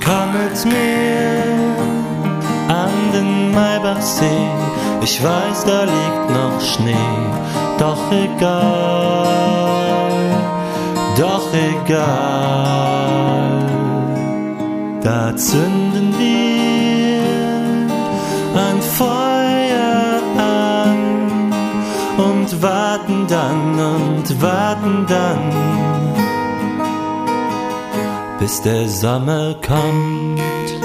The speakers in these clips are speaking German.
Komm mit mir an den Maybachsee. Ich weiß, da liegt noch Schnee. Doch egal, doch egal. Da zünden wir ein Feuer an und warten dann, bis der Sommer kommt.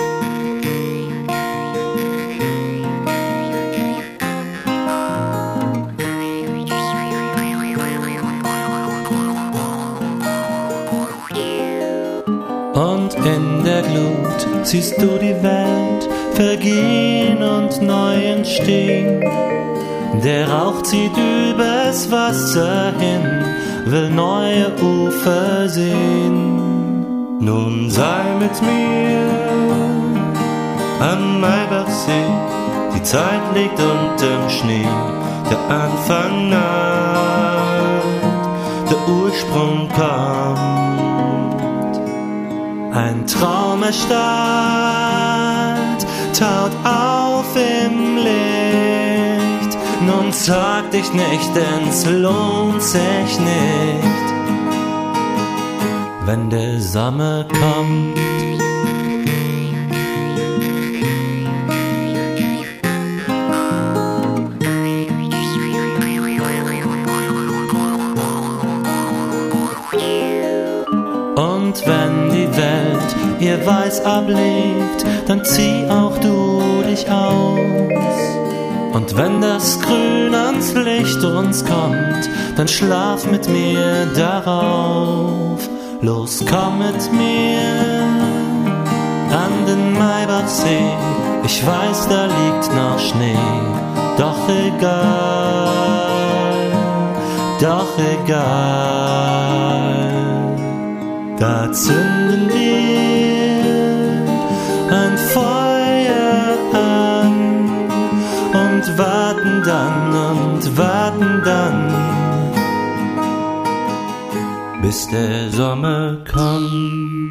Und in der Glut siehst du die Welt vergehen und neu entstehen. Der Rauch zieht übers Wasser hin, will neue Ufer sehen. Nun sei mit mir am Maybachsee, die Zeit liegt unterm Schnee, der Anfang naht, der Ursprung kommt. Ein Traum erstarrt, taut auf im Licht. Nun sorg dich nicht, denn's lohnt sich nicht, wenn der Sommer kommt. Und wenn die Welt ihr Weiß ablegt, dann zieh auch du dich aus. Und wenn das Grün ans Licht uns kommt, dann schlaf mit mir darauf. Los, komm mit mir an den Maybachsee. Ich weiß, da liegt noch Schnee. Doch egal, doch egal. Da zünden wir ein Feuer an und warten dann, bis der Sommer kommt.